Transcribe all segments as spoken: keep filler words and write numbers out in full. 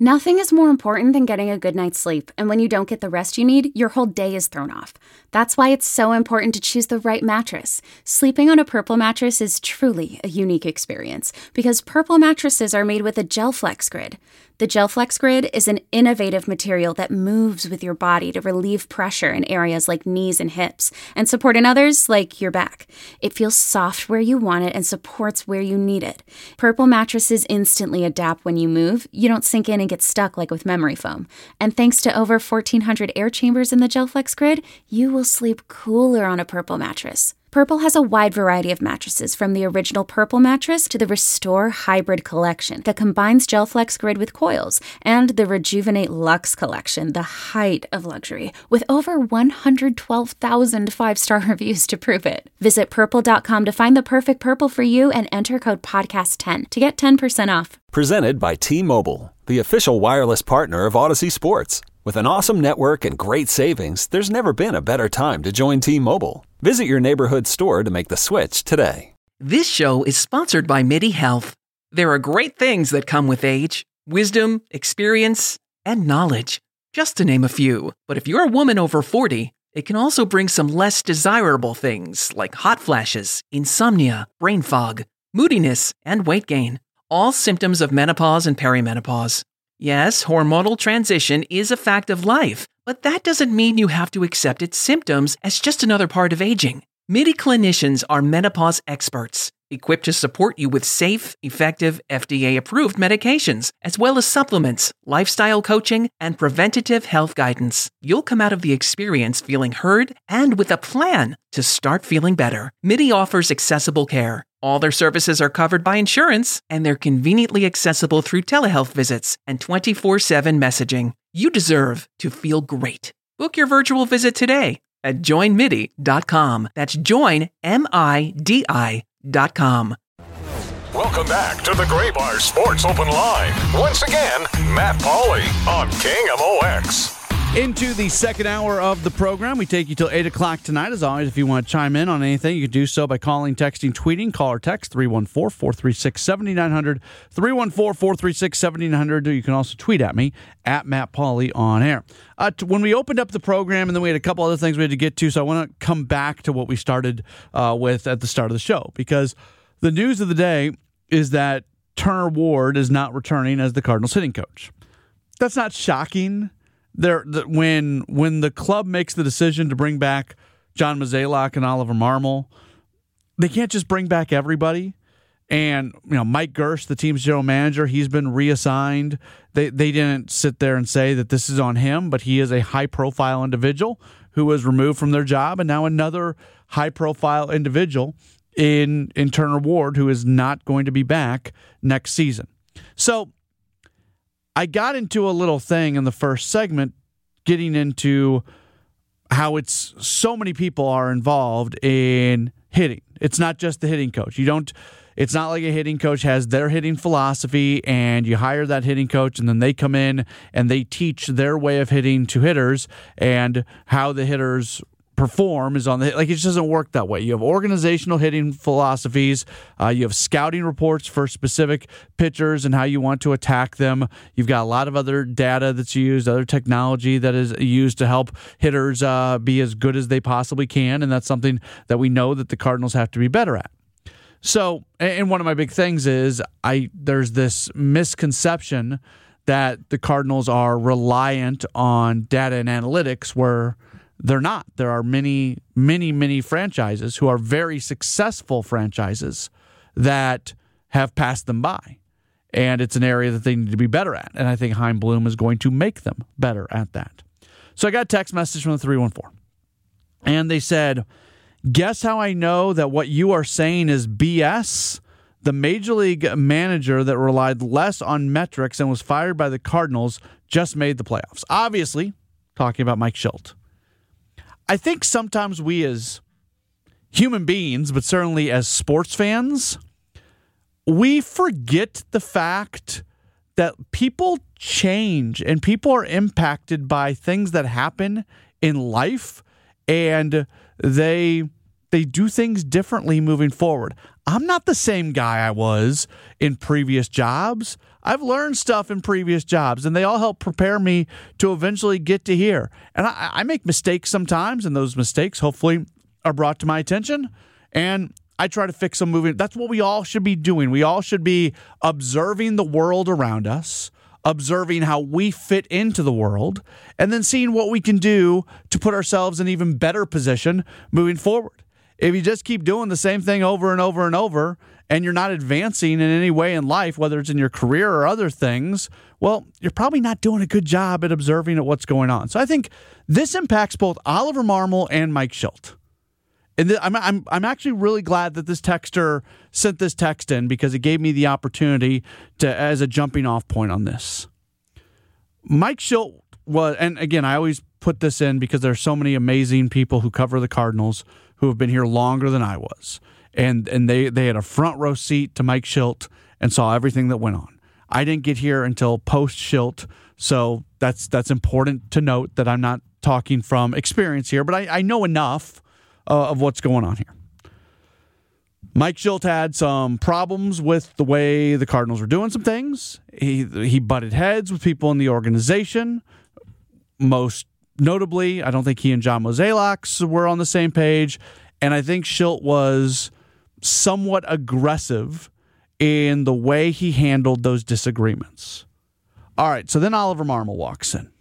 Nothing is more important than getting a good night's sleep, and when you don't get the rest you need, your whole day is thrown off. That's why it's so important to choose the right mattress. Sleeping on a Purple mattress is truly a unique experience, because Purple mattresses are made with a GelFlex Grid. The GelFlex Grid is an innovative material that moves with your body to relieve pressure in areas like knees and hips, and support in others like your back. It feels soft where you want it and supports where you need it. Purple mattresses instantly adapt when you move. You don't sink in and get stuck like with memory foam. And thanks to over fourteen hundred air chambers in the GelFlex Grid, you will sleep cooler on a Purple mattress. Purple has a wide variety of mattresses, from the original Purple mattress to the Restore Hybrid collection that combines GelFlex Grid with coils, and the Rejuvenate Luxe collection, the height of luxury, with over one hundred twelve thousand five-star reviews to prove it. Visit purple dot com to find the perfect Purple for you and enter code podcast ten to get ten percent off. Presented by T-Mobile, the official wireless partner of Odyssey Sports. With an awesome network and great savings, there's never been a better time to join T-Mobile. Visit your neighborhood store to make the switch today. This show is sponsored by MIDI Health. There are great things that come with age: wisdom, experience, and knowledge, just to name a few. But if you're a woman over forty, it can also bring some less desirable things like hot flashes, insomnia, brain fog, moodiness, and weight gain. All symptoms of menopause and perimenopause. Yes, hormonal transition is a fact of life, but that doesn't mean you have to accept its symptoms as just another part of aging. MIDI clinicians are menopause experts, equipped to support you with safe, effective, F D A-approved medications, as well as supplements, lifestyle coaching, and preventative health guidance. You'll come out of the experience feeling heard and with a plan to start feeling better. MIDI offers accessible care. All their services are covered by insurance, and they're conveniently accessible through telehealth visits and twenty-four seven messaging. You deserve to feel great. Book your virtual visit today at join midi dot com. That's join, M I D I dot com. Welcome back to the Graybar Sports Open Line. Once again, Matt Pauley on King of O X. Into the second hour of the program. We take you till eight o'clock tonight. As always, if you want to chime in on anything, you can do so by calling, texting, tweeting. Call or text three one four, four three six, seven nine zero zero, three one four, four three six, seven nine zero zero. You can also tweet at me, at Matt Pauley on air. Uh, t- when we opened up the program, and then we had a couple other things we had to get to, so I want to come back to what we started uh, with at the start of the show, because the news of the day is that Turner Ward is not returning as the Cardinals hitting coach. That's not shocking. There, the, when when the club makes the decision to bring back John Mozeliak and Oliver Marmol, they can't just bring back everybody. And you know, Mike Gersh, the team's general manager, he's been reassigned. They they didn't sit there and say that this is on him, but he is a high profile individual who was removed from their job, and now another high profile individual in in Turner Ward who is not going to be back next season. So I got into a little thing in the first segment, getting into how it's so many people are involved in hitting. It's not just the hitting coach. You don't. It's not like a hitting coach has their hitting philosophy and you hire that hitting coach and then they come in and they teach their way of hitting to hitters, and how the hitters perform is on the, like, it just doesn't work that way. You have organizational hitting philosophies. Uh, you have scouting reports for specific pitchers and how you want to attack them. You've got a lot of other data that's used, other technology that is used to help hitters uh, be as good as they possibly can, and that's something that we know that the Cardinals have to be better at. So, and one of my big things is I there's this misconception that the Cardinals are reliant on data and analytics, where they're not. There are many, many, many franchises who are very successful franchises that have passed them by. And it's an area that they need to be better at. And I think Chaim Bloom is going to make them better at that. So I got a text message from the three one four. And they said, guess how I know that what you are saying is B S? The Major League manager that relied less on metrics and was fired by the Cardinals just made the playoffs. Obviously, talking about Mike Shildt. I think sometimes we as human beings, but certainly as sports fans, we forget the fact that people change and people are impacted by things that happen in life, and they they do things differently moving forward. I'm not the same guy I was in previous jobs. I've learned stuff in previous jobs, and they all help prepare me to eventually get to here. And I, I make mistakes sometimes, and those mistakes hopefully are brought to my attention, and I try to fix them moving. That's what we all should be doing. We all should be observing the world around us, observing how we fit into the world, and then seeing what we can do to put ourselves in an even better position moving forward. If you just keep doing the same thing over and over and over, and you're not advancing in any way in life, whether it's in your career or other things, well, you're probably not doing a good job at observing at what's going on. So I think this impacts both Oliver Marmol and Mike Shildt. And th- I'm, I'm I'm actually really glad that this texter sent this text in, because it gave me the opportunity to as a jumping off point on this. Mike Shildt was, and again, I always put this in because there are so many amazing people who cover the Cardinals who have been here longer than I was. And and they, they had a front row seat to Mike Shildt and saw everything that went on. I didn't get here until post Shildt, so that's that's important to note that I'm not talking from experience here, but I, I know enough uh, of what's going on here. Mike Shildt had some problems with the way the Cardinals were doing some things. He he butted heads with people in the organization. Most notably, I don't think he and John Mozeliak were on the same page, and I think Shildt was somewhat aggressive in the way he handled those disagreements. All right, so then Oliver Marmol walks in.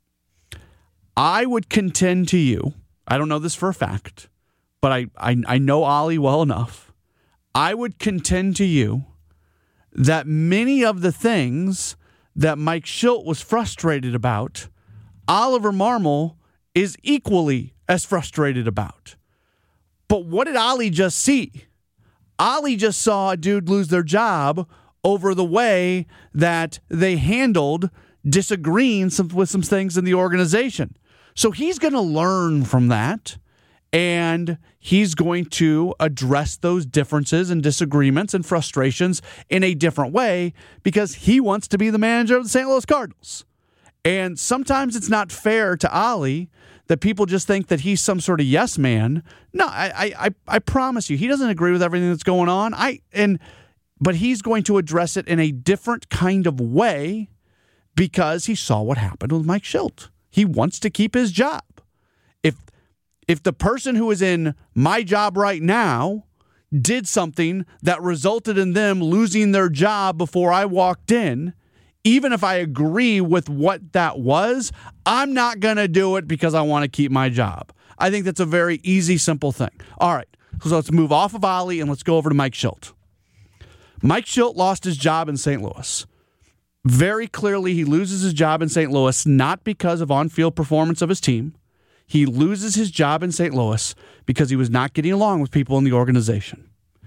I would contend to you, I don't know this for a fact, but I, I, I know Ollie well enough. I would contend to you that many of the things that Mike Shildt was frustrated about, Oliver Marmol is equally as frustrated about. But what did Ollie just see? Ollie just saw a dude lose their job over the way that they handled disagreeing some, with some things in the organization. So he's going to learn from that, and he's going to address those differences and disagreements and frustrations in a different way because he wants to be the manager of the Saint Louis Cardinals. And sometimes it's not fair to Ollie that people just think that he's some sort of yes man. No, I, I, I promise you, he doesn't agree with everything that's going on. I and but he's going to address it in a different kind of way because he saw what happened with Mike Shildt. He wants to keep his job. If if the person who is in my job right now did something that resulted in them losing their job before I walked in, even if I agree with what that was, I'm not going to do it because I want to keep my job. I think that's a very easy, simple thing. All right, so let's move off of Ollie and let's go over to Mike Shildt. Mike Shildt lost his job in Saint Louis. Very clearly, he loses his job in Saint Louis not because of on-field performance of his team. He loses his job in Saint Louis because he was not getting along with people in the organization.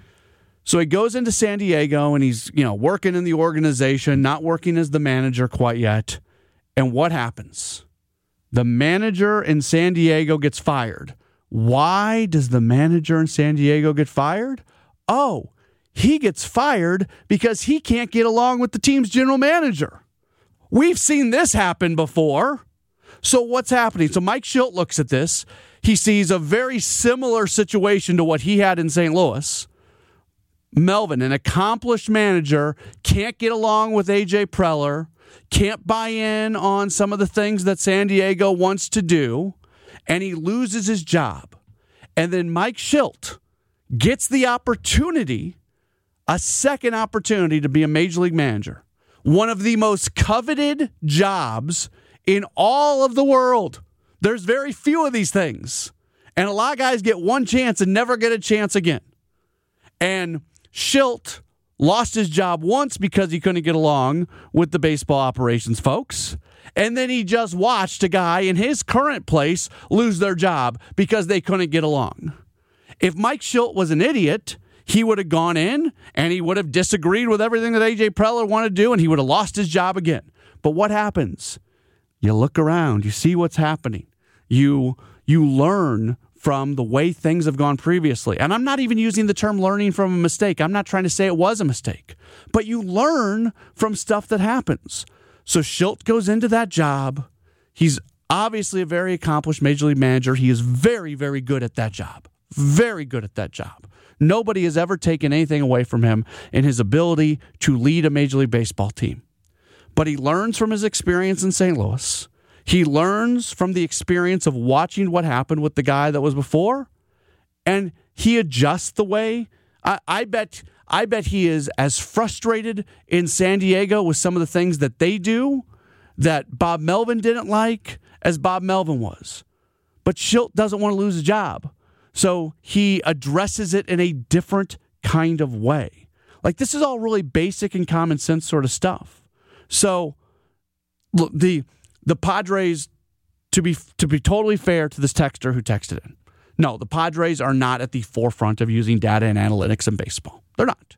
So he goes into San Diego and he's, you know, working in the organization, not working as the manager quite yet. And what happens? The manager in San Diego gets fired. Why does the manager in San Diego get fired? Oh, he gets fired because he can't get along with the team's general manager. We've seen this happen before. So what's happening? So Mike Shildt looks at this. He sees a very similar situation to what he had in Saint Louis. Melvin, an accomplished manager, can't get along with A J Preller, can't buy in on some of the things that San Diego wants to do, and he loses his job. And then Mike Shildt gets the opportunity, a second opportunity to be a major league manager. One of the most coveted jobs in all of the world. There's very few of these things. And a lot of guys get one chance and never get a chance again. And Shildt lost his job once because he couldn't get along with the baseball operations folks. And then he just watched a guy in his current place lose their job because they couldn't get along. If Mike Shildt was an idiot, he would have gone in and he would have disagreed with everything that A J Preller wanted to do and he would have lost his job again. But what happens? You look around, you see what's happening. You you learn from the way things have gone previously. And I'm not even using the term learning from a mistake. I'm not trying to say it was a mistake. But you learn from stuff that happens. So Shildt goes into that job. He's obviously a very accomplished major league manager. He is very, very good at that job. Very good at that job. Nobody has ever taken anything away from him in his ability to lead a Major League Baseball team. But he learns from his experience in Saint Louis. He learns from the experience of watching what happened with the guy that was before, and he adjusts the way. I, I bet I bet he is as frustrated in San Diego with some of the things that they do that Bob Melvin didn't like as Bob Melvin was. But Shildt doesn't want to lose a job. So he addresses it in a different kind of way. Like, this is all really basic and common sense sort of stuff. So look, the the Padres, to be to be totally fair to this texter who texted in, no, the Padres are not at the forefront of using data and analytics in baseball. They're not.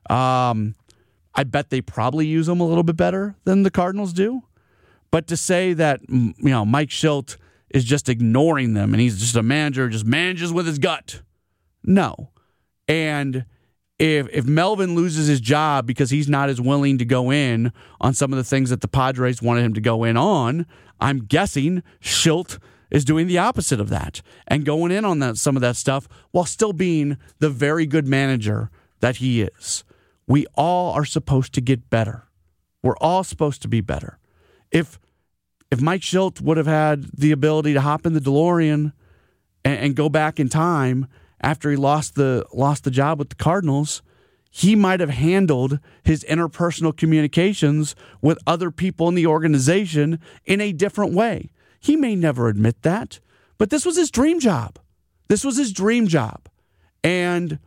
Um, I bet they probably use them a little bit better than the Cardinals do. But to say that, you know, Mike Shildt is just ignoring them and he's just a manager, just manages with his gut. No. And if if Melvin loses his job because he's not as willing to go in on some of the things that the Padres wanted him to go in on, I'm guessing Shildt is doing the opposite of that and going in on that some of that stuff while still being the very good manager that he is. We all are supposed to get better. We're all supposed to be better. If If Mike Shildt would have had the ability to hop in the DeLorean and, and go back in time after he lost the lost the job with the Cardinals, he might have handled his interpersonal communications with other people in the organization in a different way. He may never admit that, but this was his dream job. This was his dream job. And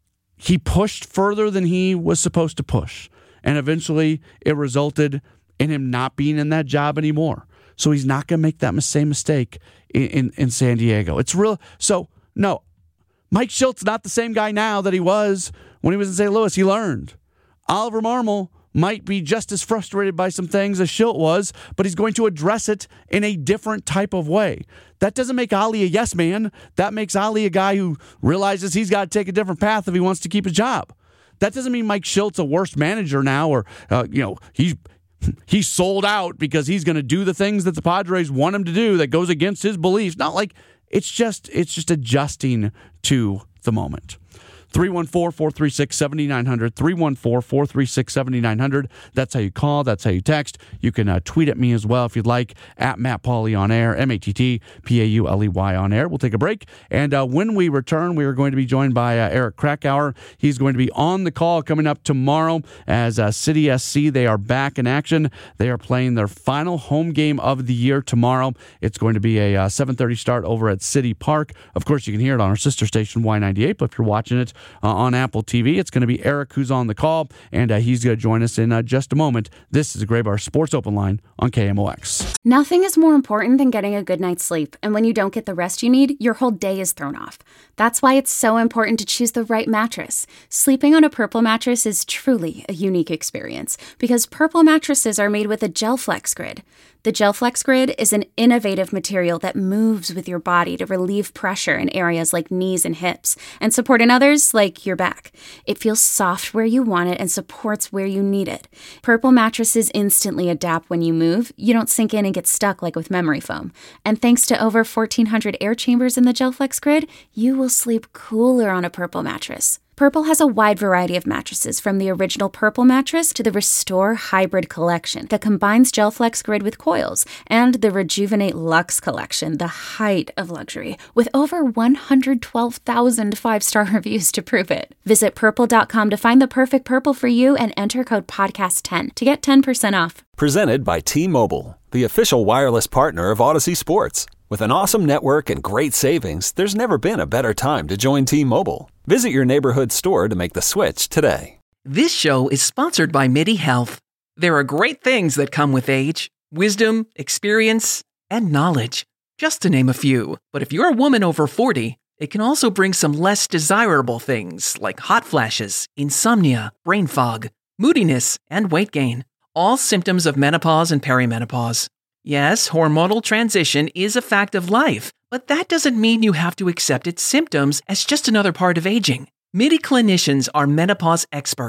he pushed further than he was supposed to push. And eventually it resulted in him not being in that job anymore. So he's not going to make that same mistake in, in, in San Diego. It's real. So, no, Mike Shildt's not the same guy now that he was when he was in Saint Louis. He learned. Oliver Marmol might be just as frustrated by some things as Shildt was, but he's going to address it in a different type of way. That doesn't make Ollie a yes man. That makes Ollie a guy who realizes he's got to take a different path if he wants to keep his job. That doesn't mean Mike Shildt's a worse manager now, or uh, you know he's he's sold out because he's going to do the things that the Padres want him to do that goes against his beliefs. Not like it's just it's just adjusting to the moment. three one four, four three six, seven nine zero zero, three one four, four three six, seven nine zero zero. That's how you call. That's how you text. You can uh, tweet at me as well if you'd like, at Matt Pauley on air, M A T T P A U L E Y on air. We'll take a break. And uh, when we return, we are going to be joined by uh, Eric Krakauer. He's going to be on the call coming up tomorrow as uh, City S C. They are back in action. They are playing their final home game of the year tomorrow. It's going to be a uh, seven thirty start over at City Park. Of course, you can hear it on our sister station, Y ninety-eight, but if you're watching it Uh, on Apple T V, it's going to be Eric who's on the call, and uh, he's going to join us in uh, just a moment. This is the Gray Bar Sports Open Line on K M O X. Nothing is more important than getting a good night's sleep, and when you don't get the rest you need, your whole day is thrown off. That's why it's so important to choose the right mattress. Sleeping on a Purple mattress is truly a unique experience because Purple mattresses are made with a GelFlex Grid. The GelFlex Grid is an innovative material that moves with your body to relieve pressure in areas like knees and hips and support in others like your back. It feels soft where you want it and supports where you need it. Purple mattresses instantly adapt when you move. You don't sink in and get stuck like with memory foam. And thanks to over fourteen hundred air chambers in the GelFlex Grid, you will sleep cooler on a Purple mattress. Purple has a wide variety of mattresses, from the original Purple mattress to the Restore Hybrid collection that combines GelFlex Grid with coils, and the Rejuvenate Luxe collection, the height of luxury, with over one hundred twelve thousand five-star reviews to prove it. Visit purple dot com to find the perfect Purple for you and enter code podcast ten to get ten percent off. Presented by T-Mobile, the official wireless partner of Odyssey Sports. With an awesome network and great savings, there's never been a better time to join T-Mobile. Visit your neighborhood store to make the switch today. This show is sponsored by MIDI Health. There are great things that come with age: wisdom, experience, and knowledge, just to name a few. But if you're a woman over forty, it can also bring some less desirable things like hot flashes, insomnia, brain fog, moodiness, and weight gain. All symptoms of menopause and perimenopause. Yes, hormonal transition is a fact of life, but that doesn't mean you have to accept its symptoms as just another part of aging. MIDI clinicians are menopause experts,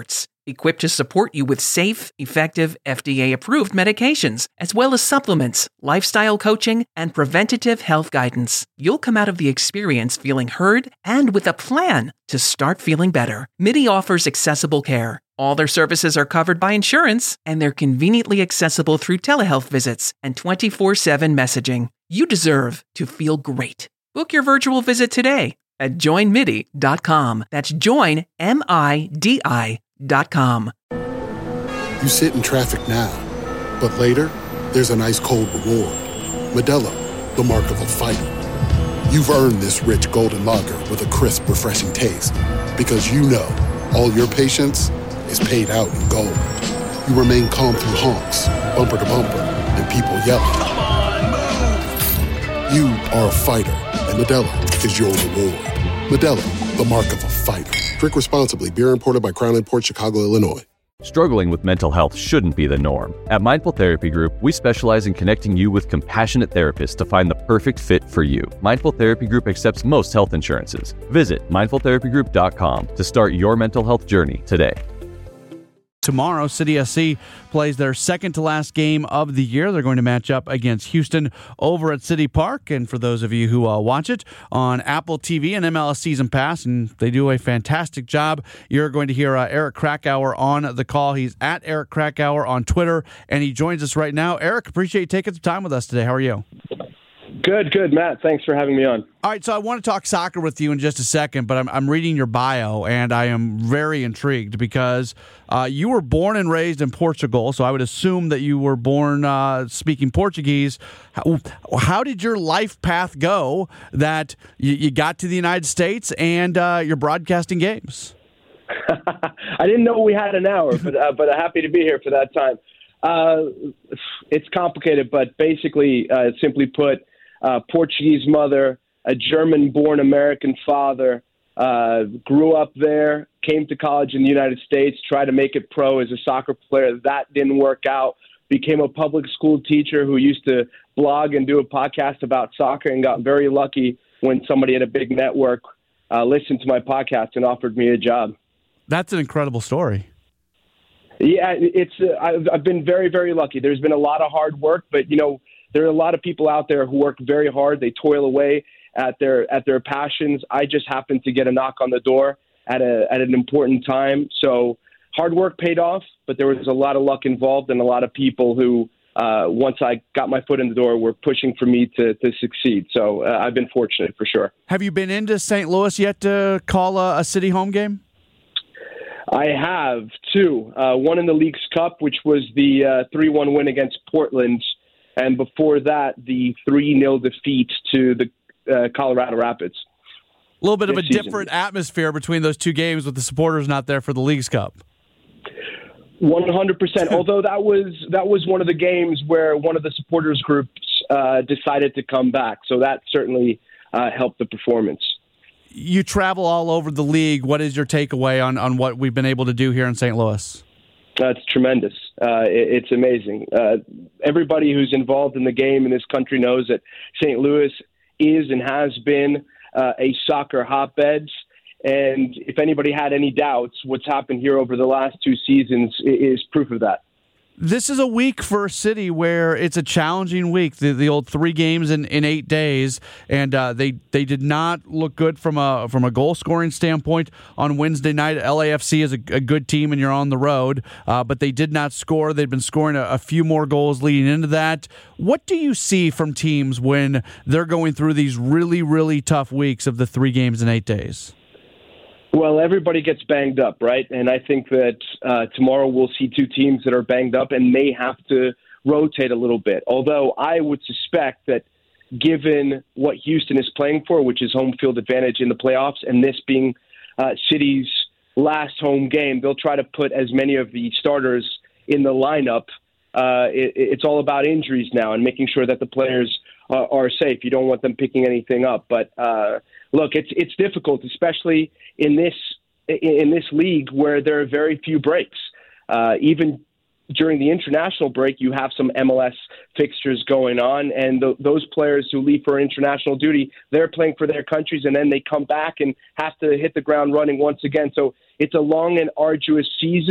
equipped to support you with safe, effective, F D A-approved medications, as well as supplements, lifestyle coaching, and preventative health guidance. You'll come out of the experience feeling heard and with a plan to start feeling better. MIDI offers accessible care. All their services are covered by insurance, and they're conveniently accessible through telehealth visits and twenty-four seven messaging. You deserve to feel great. Book your virtual visit today at join midi dot com. That's join, M I D I dot com. You sit in traffic now, but later, there's an ice-cold reward. Modelo, the mark of a fighter. You've earned this rich golden lager with a crisp, refreshing taste. Because you know, all your patience is paid out in gold. You remain calm through honks, bumper to bumper, and people yelling. Come on, move! You are a fighter, and Modelo is your reward. Modelo, the mark of a fighter. Drink responsibly. Beer imported by Crown Imports, Chicago, Illinois. Struggling with mental health shouldn't be the norm. At Mindful Therapy Group, we specialize in connecting you with compassionate therapists to find the perfect fit for you. Mindful Therapy Group accepts most health insurances. Visit mindful therapy group dot com to start your mental health journey today. Tomorrow, City S C plays their second to last game of the year. They're going to match up against Houston over at City Park. And for those of you who uh, watch it on Apple T V and M L S Season Pass, and they do a fantastic job, you're going to hear uh, Eric Krakauer on the call. He's at Eric Krakauer on Twitter, and he joins us right now. Eric, appreciate you taking some time with us today. How are you? Good, good, Matt. Thanks for having me on. All right, so I want to talk soccer with you in just a second, but I'm, I'm reading your bio, and I am very intrigued because uh, you were born and raised in Portugal, so I would assume that you were born uh, speaking Portuguese. How, how did your life path go that you, you got to the United States and uh, you're broadcasting games? I didn't know we had an hour, but uh, but happy to be here for that time. Uh, it's complicated, but basically, uh, simply put, Uh, Portuguese mother, a German-born American father, uh, grew up there, came to college in the United States, tried to make it pro as a soccer player. That didn't work out. Became a public school teacher who used to blog and do a podcast about soccer, and got very lucky when somebody at a big network uh, listened to my podcast and offered me a job. That's an incredible story. Yeah, it's. Uh, I've, I've been very, very lucky. There's been a lot of hard work, but, you know, there are a lot of people out there who work very hard. They toil away at their at their passions. I just happened to get a knock on the door at a at an important time. So hard work paid off, but there was a lot of luck involved and a lot of people who, uh, once I got my foot in the door, were pushing for me to, to succeed. So uh, I've been fortunate for sure. Have you been into Saint Louis yet to call a, a City home game? I have two. Uh, one in the Leagues Cup, which was the uh, three one win against Portland. And before that, the three nil defeat to the uh, Colorado Rapids. A little bit of a season. different atmosphere between those two games with the supporters not there for the Leagues Cup. one hundred percent. Although that was that was one of the games where one of the supporters groups uh, decided to come back. So that certainly uh, helped the performance. You travel all over the league. What is your takeaway on, on what we've been able to do here in Saint Louis? That's tremendous. Uh, it, it's amazing. Uh, everybody who's involved in the game in this country knows that Saint Louis is and has been uh, a soccer hotbed. And if anybody had any doubts, what's happened here over the last two seasons is proof of that. This is a week for a city where it's a challenging week. The, the old three games in, in eight days, and uh, they they did not look good from a from a goal scoring standpoint on Wednesday night. L A F C is a, a good team, and you're on the road, uh, but they did not score. They've been scoring a, a few more goals leading into that. What do you see from teams when they're going through these really really tough weeks of the three games in eight days? Well, everybody gets banged up, right? And I think that uh, tomorrow we'll see two teams that are banged up and may have to rotate a little bit. Although I would suspect that given what Houston is playing for, which is home field advantage in the playoffs, and this being uh, City's last home game, they'll try to put as many of the starters in the lineup. Uh, it, it's all about injuries now and making sure that the players uh, are safe. You don't want them picking anything up. But uh, look, it's it's difficult, especially in this in this league where there are very few breaks. Uh, even during the international break, you have some M L S fixtures going on, and th- those players who leave for international duty, they're playing for their countries, and then they come back and have to hit the ground running once again. So it's a long and arduous season,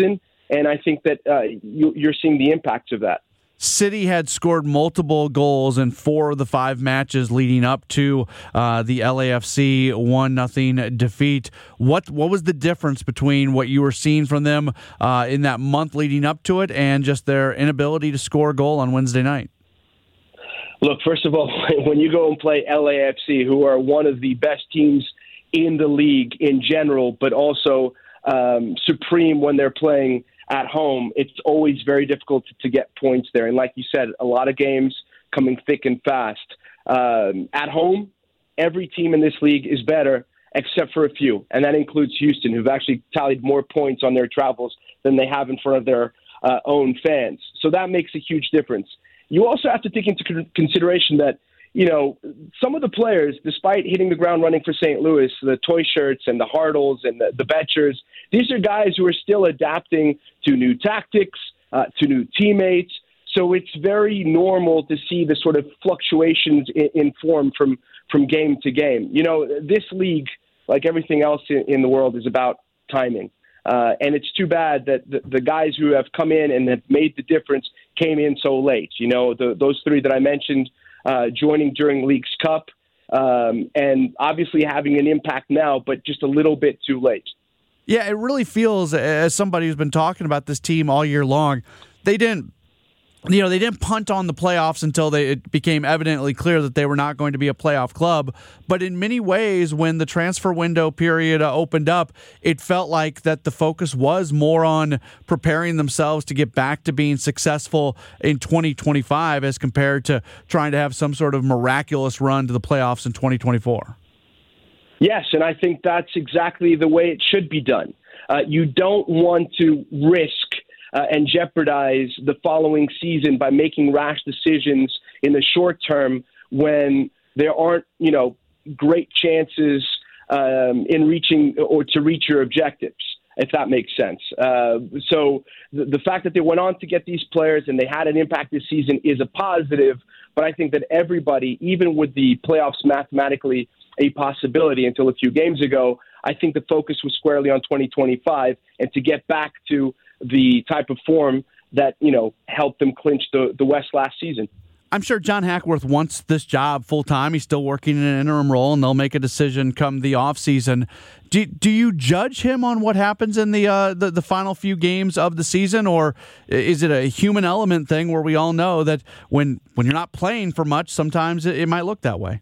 And I think that uh, you, you're seeing the impacts of that. City had scored multiple goals in four of the five matches leading up to uh, the L A F C one nothing defeat. What what was the difference between what you were seeing from them uh, in that month leading up to it and just their inability to score a goal on Wednesday night? Look, first of all, when you go and play L A F C, who are one of the best teams in the league in general, but also um, supreme when they're playing at home, it's always very difficult to, to get points there. And like you said, a lot of games coming thick and fast. Um, at home, every team in this league is better except for a few, and that includes Houston, who've actually tallied more points on their travels than they have in front of their uh, own fans. So that makes a huge difference. You also have to take into consideration that, you know, some of the players, despite hitting the ground running for Saint Louis, the Toy Shirts and the Hartles and the, the Betchers, these are guys who are still adapting to new tactics, uh, to new teammates. So it's very normal to see the sort of fluctuations in, in form from, from game to game. You know, this league, like everything else in, in the world, is about timing. Uh, and it's too bad that the, the guys who have come in and have made the difference came in so late. You know, the, those three that I mentioned, uh, joining during Leagues Cup, um, and obviously having an impact now, but just a little bit too late. Yeah, it really feels, as somebody who's been talking about this team all year long, they didn't You know, they didn't punt on the playoffs until they, it became evidently clear that they were not going to be a playoff club. But in many ways, when the transfer window period uh, opened up, it felt like that the focus was more on preparing themselves to get back to being successful in twenty twenty-five as compared to trying to have some sort of miraculous run to the playoffs in twenty twenty-four. Yes, and I think that's exactly the way it should be done. Uh, you don't want to risk Uh, and jeopardize the following season by making rash decisions in the short term when there aren't, you know, great chances um, in reaching or to reach your objectives, if that makes sense. Uh, so the, the fact that they went on to get these players and they had an impact this season is a positive, but I think that everybody, even with the playoffs mathematically a possibility until a few games ago, I think the focus was squarely on twenty twenty-five and to get back to the type of form that, you know, helped them clinch the, the West last season. I'm sure John Hackworth wants this job full time. He's still working in an interim role, and they'll make a decision come the offseason. Do do you judge him on what happens in the, uh, the the final few games of the season, or is it a human element thing where we all know that when when you're not playing for much, sometimes it, it might look that way?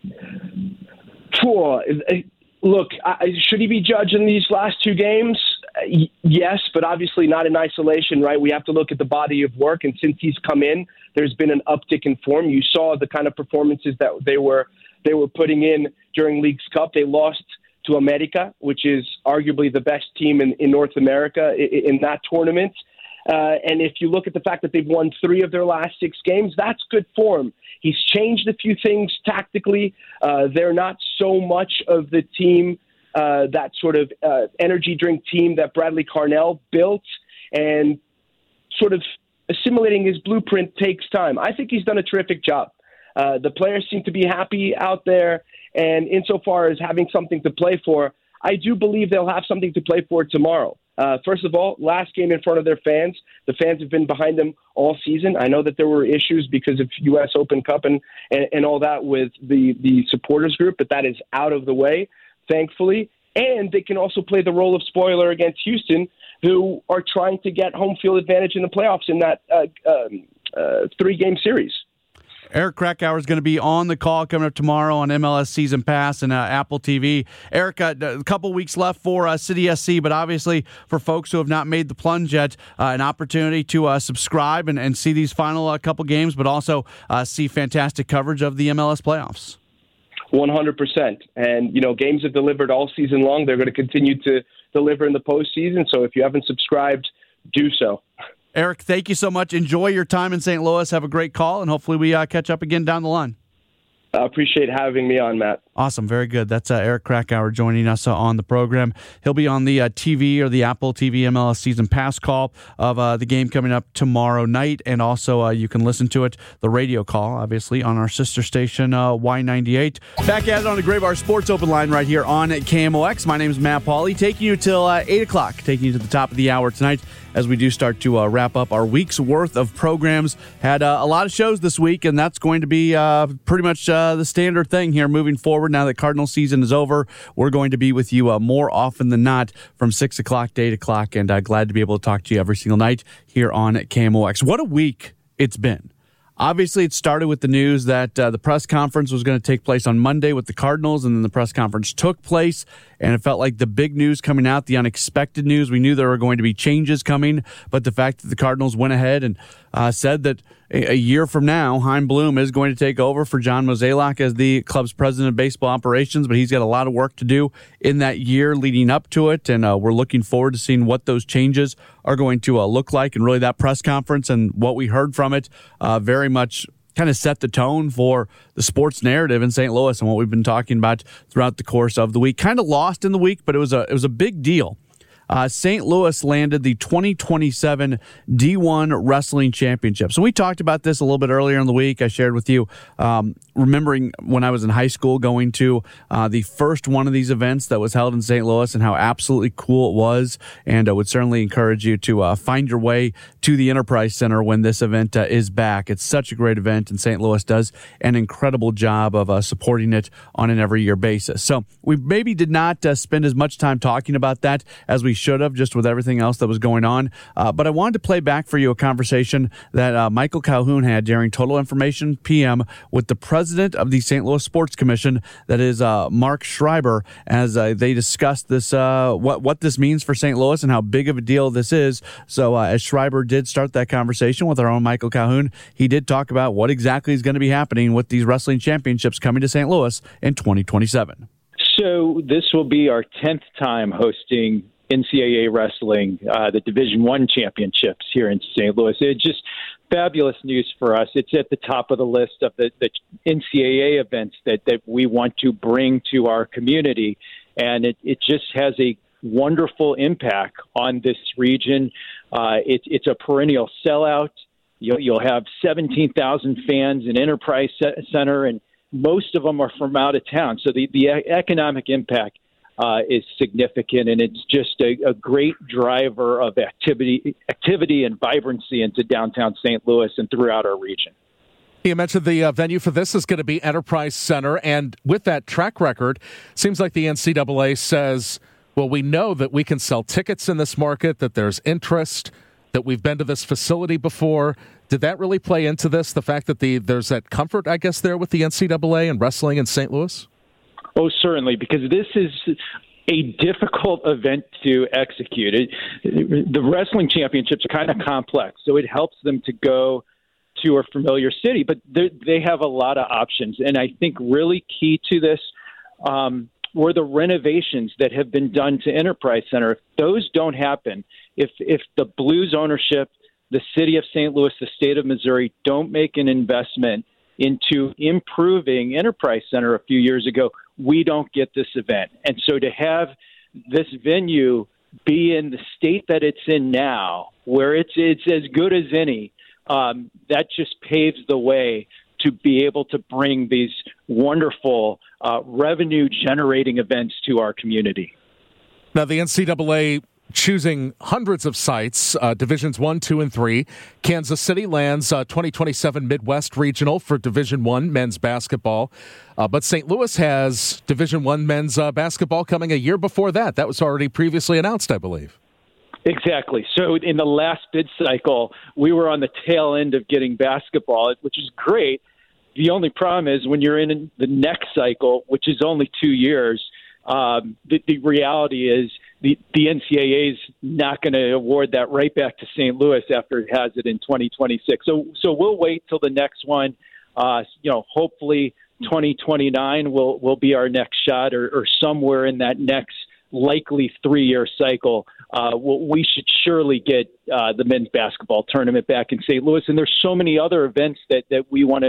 Sure. Look, I, should he be judging these last two games? Yes, but obviously not in isolation, right? We have to look at the body of work, and since he's come in, there's been an uptick in form. You saw the kind of performances that they were they were putting in during Leagues Cup. They lost to America, which is arguably the best team in, in North America in, in that tournament. Uh, and if you look at the fact that they've won three of their last six games, that's good form. He's changed a few things tactically. Uh, they're not so much of the team, uh, that sort of uh, energy drink team that Bradley Carnell built, and sort of assimilating his blueprint takes time. I think he's done a terrific job. Uh, the players seem to be happy out there, and insofar as having something to play for, I do believe they'll have something to play for tomorrow. Uh, first of all, last game in front of their fans. The fans have been behind them all season. I know that there were issues because of U S Open Cup and, and, and all that with the, the supporters group, but that is out of the way, thankfully. And they can also play the role of spoiler against Houston, who are trying to get home field advantage in the playoffs in that uh, um, uh, three-game series. Eric Krakauer is going to be on the call coming up tomorrow on M L S Season Pass and uh, Apple T V. Eric, uh, a couple weeks left for uh, City S C, but obviously for folks who have not made the plunge yet, uh, an opportunity to uh, subscribe and, and see these final uh, couple games, but also uh, see fantastic coverage of the M L S playoffs. one hundred percent. And, you know, games have delivered all season long. They're going to continue to deliver in the postseason. So if you haven't subscribed, do so. Eric, thank you so much. Enjoy your time in Saint Louis. Have a great call, and hopefully we uh, catch up again down the line. I appreciate having me on, Matt. Awesome. Very good. That's uh, Eric Krakauer joining us uh, on the program. He'll be on the uh, T V or the Apple T V M L S season pass call of uh, the game coming up tomorrow night. And also uh, you can listen to it, the radio call, obviously, on our sister station, uh, Y ninety-eight. Back at it on the Graybar Sports Open Line right here on K M O X. My name is Matt Pauley, taking you till uh, eight o'clock, taking you to the top of the hour tonight as we do start to uh, wrap up our week's worth of programs. Had uh, a lot of shows this week, and that's going to be uh, pretty much uh, the standard thing here moving forward. Now that Cardinal season is over, we're going to be with you uh, more often than not from six o'clock to eight o'clock, and uh, glad to be able to talk to you every single night here on K M O X. What a week it's been. Obviously, it started with the news that uh, the press conference was going to take place on Monday with the Cardinals, and then the press conference took place, and it felt like the big news coming out, the unexpected news. We knew there were going to be changes coming, but the fact that the Cardinals went ahead and uh, said that a, a year from now, Chaim Bloom is going to take over for John Mozeliak as the club's president of baseball operations, but he's got a lot of work to do in that year leading up to it, and uh, we're looking forward to seeing what those changes are going to uh, look like. And really that press conference and what we heard from it uh, very much kind of set the tone for the sports narrative in Saint Louis and what we've been talking about throughout the course of the week. Kind of lost in the week, but it was a it was a big deal. Uh, Saint Louis landed the twenty twenty-seven D one Wrestling Championship. So we talked about this a little bit earlier in the week. I shared with you, um, remembering when I was in high school going to uh, the first one of these events that was held in Saint Louis and how absolutely cool it was. And I would certainly encourage you to uh, find your way to the Enterprise Center when this event uh, is back. It's such a great event, and Saint Louis does an incredible job of uh, supporting it on an every year basis. So we maybe did not uh, spend as much time talking about that as we should have, just with everything else that was going on. Uh, but I wanted to play back for you a conversation that uh, Michael Calhoun had during Total Information P M with the president of the Saint Louis Sports Commission, that is uh, Mark Schreiber, as uh, they discussed this, uh, what, what this means for Saint Louis and how big of a deal this is. So uh, as Schreiber did start that conversation with our own Michael Calhoun, he did talk about what exactly is going to be happening with these wrestling championships coming to Saint Louis in twenty twenty-seven. So this will be our tenth time hosting N C double A wrestling, uh, the Division One championships here in Saint Louis. It's just fabulous news for us. It's at the top of the list of the, the N C double A events that, that we want to bring to our community. And it, it just has a wonderful impact on this region. Uh, it, it's a perennial sellout. You'll, you'll have seventeen thousand fans in Enterprise Center, and most of them are from out of town. So the, the economic impact Uh, is significant, and it's just a, a great driver of activity, activity and vibrancy into downtown Saint Louis and throughout our region. You mentioned the uh, venue for this is going to be Enterprise Center, and with that track record, seems like the N C double A says, well, we know that we can sell tickets in this market, that there's interest, that we've been to this facility before. Did that really play into this, the fact that the there's that comfort, I guess, there with the N C double A and wrestling in Saint Louis? Oh, certainly, because this is a difficult event to execute. It, the wrestling championships are kind of complex, so it helps them to go to a familiar city, but they have a lot of options. And I think really key to this um, were the renovations that have been done to Enterprise Center. If those don't happen, if if the Blues ownership, the city of Saint Louis, the state of Missouri don't make an investment into improving Enterprise Center a few years ago, we don't get this event. And so to have this venue be in the state that it's in now, where it's it's as good as any, um, that just paves the way to be able to bring these wonderful uh, revenue-generating events to our community. Now, the N C double A choosing hundreds of sites, uh, Divisions one, two, and three. Kansas City lands uh, twenty twenty-seven Midwest Regional for Division one men's basketball. Uh, but Saint Louis has Division one men's uh, basketball coming a year before that. That was already previously announced, I believe. Exactly. So in the last bid cycle, we were on the tail end of getting basketball, which is great. The only problem is when you're in the next cycle, which is only two years, um, the, the reality is the, the N C double A is not going to award that right back to Saint Louis after it has it in twenty twenty-six. So so we'll wait till the next one. Uh, you know, hopefully twenty twenty-nine will, will be our next shot, or, or somewhere in that next likely three-year cycle. Uh, we'll, we should surely get uh, the men's basketball tournament back in Saint Louis. And there's so many other events that, that we want to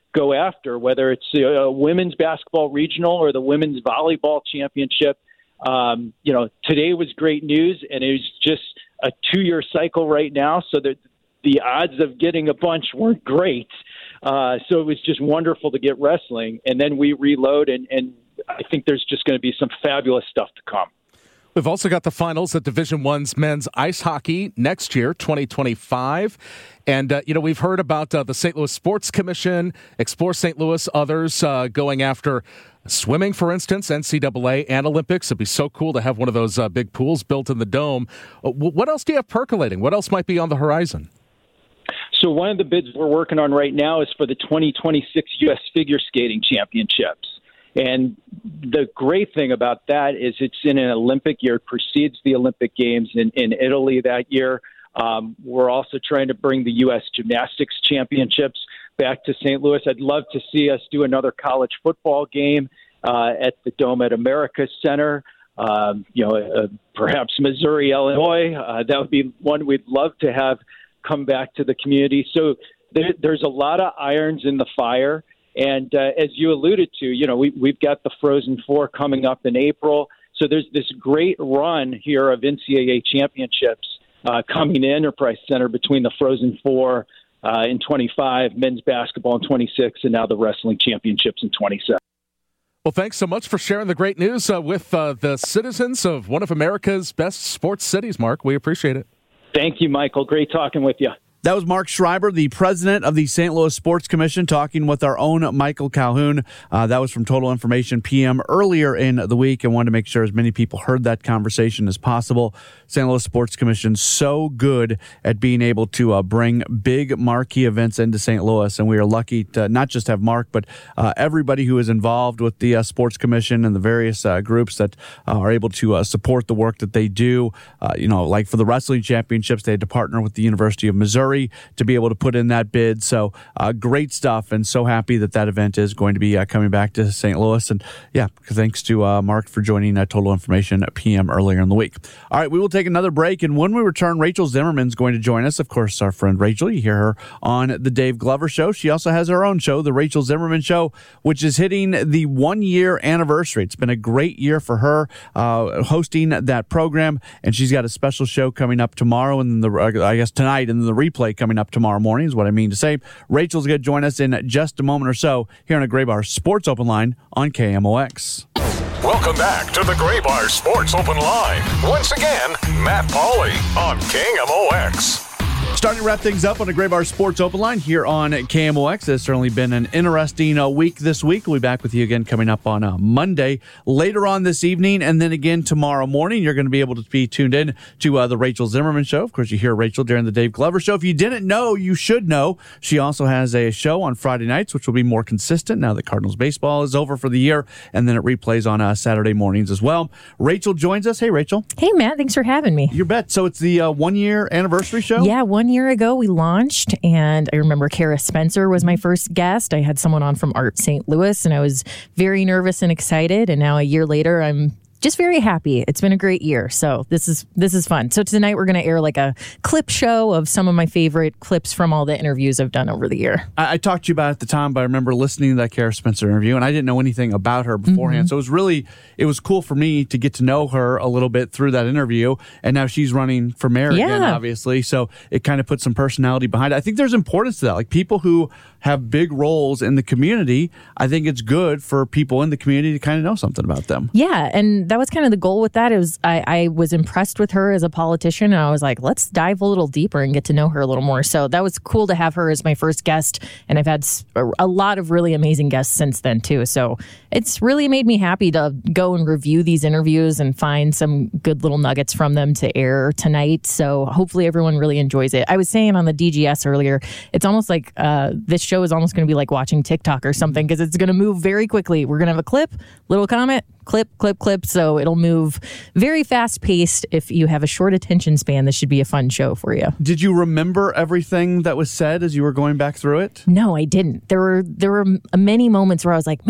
go after, whether it's a women's basketball regional or the women's volleyball championship. Um, you know, today was great news, and it was just a two-year cycle right now, so that the odds of getting a bunch weren't great. Uh, so it was just wonderful to get wrestling, and then we reload, and, and I think there's just going to be some fabulous stuff to come. We've also got the finals at Division One's men's ice hockey next year, twenty twenty-five. And, uh, you know, we've heard about uh, the Saint Louis Sports Commission, Explore Saint Louis, others uh, going after swimming, for instance, N C double A and Olympics. It'd be so cool to have one of those uh, big pools built in the dome. Uh, what else do you have percolating? What else might be on the horizon? So one of the bids we're working on right now is for the twenty twenty-six U S Figure Skating Championships. And the great thing about that is it's in an Olympic year. It precedes the Olympic Games in, in Italy that year. Um, we're also trying to bring the U S Gymnastics Championships back to Saint Louis. I'd love to see us do another college football game uh, at the Dome at America Center. Um, you know, uh, perhaps Missouri, Illinois. Uh, that would be one we'd love to have come back to the community. So there, there's a lot of irons in the fire. And uh, as you alluded to, you know, we, we've got the Frozen Four coming up in April. So there's this great run here of N C double A championships uh, coming to Enterprise Center between the Frozen Four uh, in twenty-five, men's basketball in twenty-six, and now the wrestling championships in twenty-seven. Well, thanks so much for sharing the great news uh, with uh, the citizens of one of America's best sports cities, Mark. We appreciate it. Thank you, Michael. Great talking with you. That was Mark Schreiber, the president of the Saint Louis Sports Commission, talking with our own Michael Calhoun. Uh, that was from Total Information P M earlier in the week, and wanted to make sure as many people heard that conversation as possible. Saint Louis Sports Commission so good at being able to uh, bring big marquee events into Saint Louis, and we are lucky to not just have Mark, but uh, everybody who is involved with the uh, Sports Commission and the various uh, groups that uh, are able to uh, support the work that they do. Uh, you know, like for the wrestling championships, they had to partner with the University of Missouri to be able to put in that bid. So uh, great stuff, and so happy that that event is going to be uh, coming back to Saint Louis. And yeah, thanks to uh, Mark for joining uh, Total Information at P M earlier in the week. All right, we will take another break, and when we return, Rachel Zimmerman's going to join us. Of course, our friend Rachel, you hear her on the Dave Glover Show. She also has her own show, The Rachel Zimmerman Show, which is hitting the one-year anniversary. It's been a great year for her uh, hosting that program, and she's got a special show coming up tomorrow, and the uh, I guess tonight, and then the replay coming up tomorrow morning is what I mean to say. Rachel's going to join us in just a moment or so here on a Gray Bar Sports Open Line on K M O X. Welcome back to the Gray Bar Sports Open Line. Once again, Matt Pauley on K M O X. Starting to wrap things up on the Gray Bar Sports Open Line here on K M O X. It's certainly been an interesting uh, week this week. We'll be back with you again coming up on uh, Monday later on this evening, and then again tomorrow morning. You're going to be able to be tuned in to uh, the Rachel Zimmerman Show. Of course, you hear Rachel during the Dave Glover Show. If you didn't know, you should know. She also has a show on Friday nights, which will be more consistent now that Cardinals baseball is over for the year, and then it replays on uh, Saturday mornings as well. Rachel joins us. Hey, Rachel. Hey, Matt. Thanks for having me. You bet. So it's the uh, one-year anniversary show? Yeah, one year ago we launched, and I remember Kara Spencer was my first guest. I had someone on from Art Saint Louis, and I was very nervous and excited, and now a year later I'm just very happy. It's been a great year, so this is this is fun. So tonight we're going to air like a clip show of some of my favorite clips from all the interviews I've done over the year. I, I talked to you about it at the time, but I remember listening to that Kara Spencer interview, and I didn't know anything about her beforehand. Mm-hmm. So it was really, it was cool for me to get to know her a little bit through that interview, and now she's running for mayor yeah. again, obviously. So it kind of put some personality behind it. I think there's importance to that. Like people who have big roles in the community, I think it's good for people in the community to kind of know something about them. Yeah, and that was kind of the goal with that. It was I, I was impressed with her as a politician, and I was like, let's dive a little deeper and get to know her a little more. So that was cool to have her as my first guest, and I've had a lot of really amazing guests since then too. So it's really made me happy to go and review these interviews and find some good little nuggets from them to air tonight. So hopefully everyone really enjoys it. I was saying on the D G S earlier, it's almost like uh, this show is almost going to be like watching TikTok or something, because it's going to move very quickly. We're going to have a clip, little comment, clip, clip, clip. So it'll move very fast paced. If you have a short attention span, this should be a fun show for you. Did you remember everything that was said as you were going back through it? No, I didn't. There were there were many moments where I was like, man,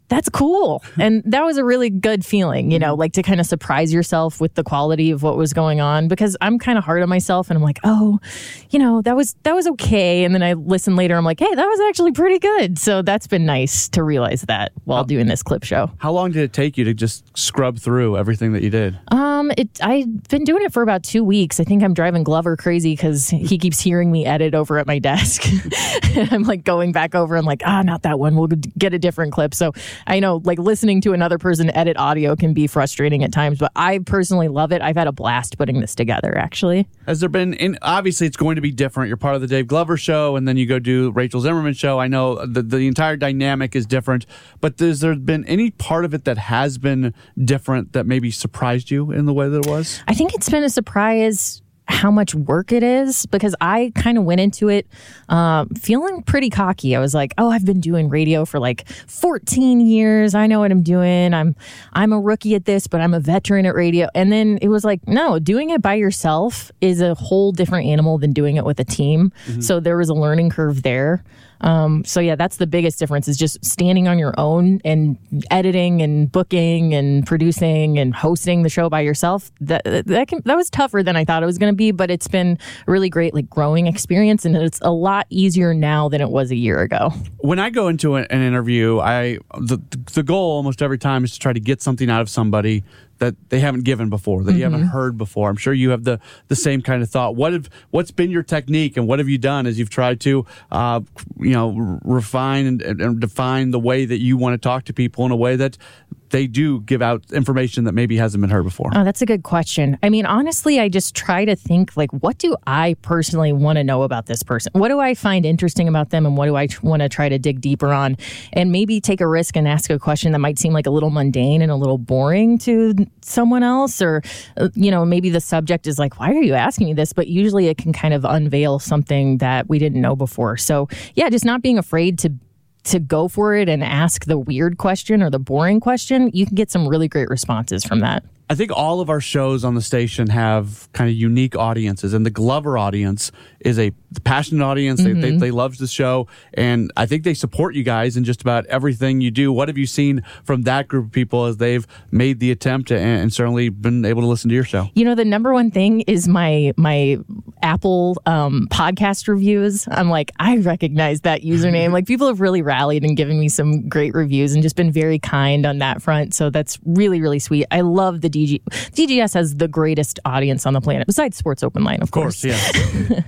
that's cool. And that was a really good feeling, you know, like to kind of surprise yourself with the quality of what was going on, because I'm kind of hard on myself and I'm like, oh, you know, that was that was okay. And then I listen later, I'm like, hey, that was actually pretty good. So that's been nice to realize that while how, doing this clip show. How long did it take you to just scrub through everything that you did? Um, it I've been doing it for about two weeks. I think I'm driving Glover crazy because he keeps hearing me edit over at my desk. I'm like going back over and like, ah, not that one. We'll get a different clip. So I know, like, listening to another person edit audio can be frustrating at times, but I personally love it. I've had a blast putting this together, actually. Has there been, and obviously it's going to be different. You're part of the Dave Glover show, and then you go do Rachel Zimmerman show. I know the, the entire dynamic is different, but has there been any part of it that has been different that maybe surprised you in the way that it was? I think it's been a surprise how much work it is, because I kind of went into it um, feeling pretty cocky. I was like, oh, I've been doing radio for like fourteen years. I know what I'm doing. I'm I'm a rookie at this, but I'm a veteran at radio. And then it was like, no, doing it by yourself is a whole different animal than doing it with a team. Mm-hmm. So there was a learning curve there. Um, so yeah, that's the biggest difference, is just standing on your own and editing and booking and producing and hosting the show by yourself. That that can, that was tougher than I thought it was going to be, but it's been a really great, like, growing experience, and it's a lot easier now than it was a year ago. When I go into an interview, I the the goal almost every time is to try to get something out of somebody that they haven't given before, that mm-hmm. you haven't heard before. I'm sure you have the, the same kind of thought. What have what's been your technique, and what have you done as you've tried to, uh, you know, r- refine and, and define the way that you want to talk to people in a way that they do give out information that maybe hasn't been heard before? Oh, that's a good question. I mean, honestly, I just try to think, like, what do I personally want to know about this person? What do I find interesting about them, and what do I tr- want to try to dig deeper on? And maybe take a risk and ask a question that might seem like a little mundane and a little boring to someone else, or, you know, maybe the subject is like, why are you asking me this? But usually it can kind of unveil something that we didn't know before. So yeah, just not being afraid to to go for it and ask the weird question or the boring question. You can get some really great responses from that. I think all of our shows on the station have kind of unique audiences, and the Glover audience is a passionate audience. Mm-hmm. They, they they love the show, and I think they support you guys in just about everything you do. What have you seen from that group of people as they've made the attempt and, and certainly been able to listen to your show? You know, the number one thing is my my Apple um, podcast reviews. I'm like, I recognize that username. Like, people have really rallied and given me some great reviews and just been very kind on that front. So that's really, really sweet. I love the D G. D G S has the greatest audience on the planet, besides Sports Open Line, of, of course. course yeah.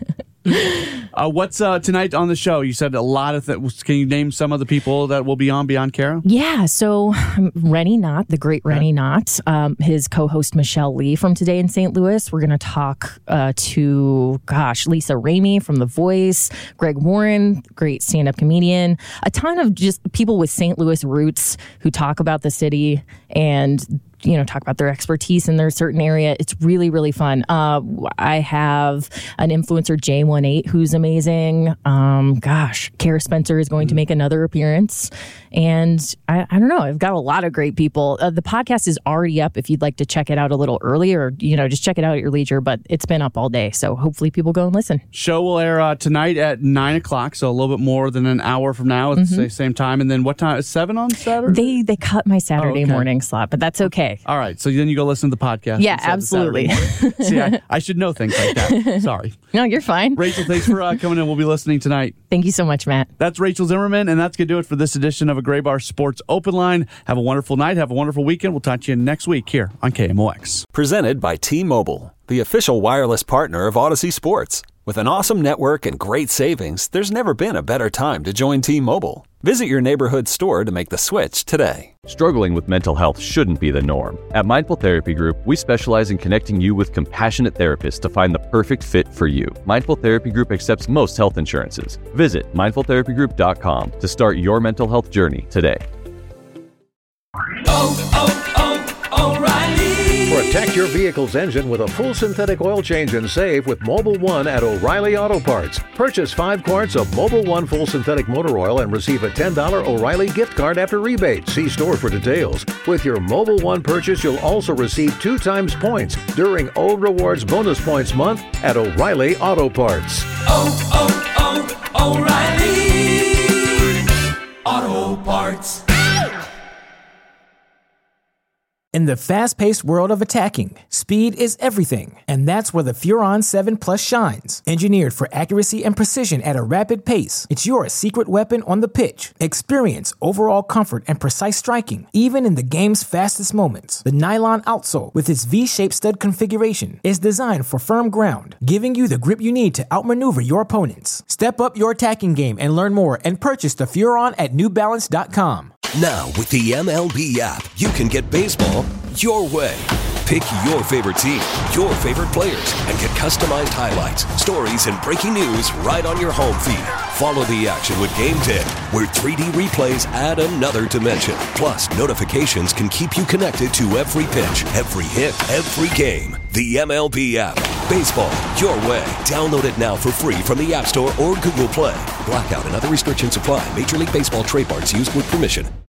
uh, what's uh, tonight on the show? You said a lot of things. Can you name some of the people that will be on Beyond Kara? Yeah, so um, Rennie Knott, the great Rennie Knott, um, his co-host Michelle Lee from Today in Saint Louis. We're going to talk uh, to, gosh, Lisa Ramey from The Voice, Greg Warren, great stand-up comedian, a ton of just people with Saint Louis roots who talk about the city and, you know, talk about their expertise in their certain area. It's really, really fun. Uh, I have an influencer, J eighteen, who's amazing. Um, gosh, Kara Spencer is going mm. to make another appearance. And I, I don't know, I've got a lot of great people. Uh, the podcast is already up if you'd like to check it out a little earlier, or, you know, just check it out at your leisure, but it's been up all day. So hopefully people go and listen. Show will air uh, tonight at nine o'clock, so a little bit more than an hour from now at mm-hmm. the same time. And then what time? seven on Saturday? They, they cut my Saturday oh, okay. morning slot, but that's okay. All right, so then you go listen to the podcast. Yeah, absolutely. See, I, I should know things like that. Sorry. No, you're fine. Rachel, thanks for uh, coming in. We'll be listening tonight. Thank you so much, Matt. That's Rachel Zimmerman, and that's going to do it for this edition of a Gray Bar Sports Open Line. Have a wonderful night. Have a wonderful weekend. We'll talk to you next week here on K M O X. Presented by T-Mobile, the official wireless partner of Odyssey Sports. With an awesome network and great savings, there's never been a better time to join T-Mobile. Visit your neighborhood store to make the switch today. Struggling with mental health shouldn't be the norm. At Mindful Therapy Group, we specialize in connecting you with compassionate therapists to find the perfect fit for you. Mindful Therapy Group accepts most health insurances. Visit mindful therapy group dot com to start your mental health journey today. Oh, oh, oh, O'Reilly! Protect your vehicle's engine with a full synthetic oil change and save with Mobil one at O'Reilly Auto Parts. Purchase five quarts of Mobil one full synthetic motor oil and receive a ten dollars O'Reilly gift card after rebate. See store for details. With your Mobil one purchase, you'll also receive two times points during O Rewards Bonus Points Month at O'Reilly Auto Parts. Oh, oh, oh, O'Reilly Auto Parts. In the fast-paced world of attacking, speed is everything, and that's where the Furon seven Plus shines. Engineered for accuracy and precision at a rapid pace, it's your secret weapon on the pitch. Experience overall comfort and precise striking, even in the game's fastest moments. The nylon outsole, with its V-shaped stud configuration, is designed for firm ground, giving you the grip you need to outmaneuver your opponents. Step up your attacking game and learn more and purchase the Furon at new balance dot com. Now, with the M L B app, you can get baseball your way. Pick your favorite team, your favorite players, and get customized highlights, stories, and breaking news right on your home feed. Follow the action with Game Day, where three D replays add another dimension. Plus, notifications can keep you connected to every pitch, every hit, every game. The M L B app. Baseball your way. Download it now for free from the App Store or Google Play. Blackout and other restrictions apply. Major League Baseball trademarks used with permission.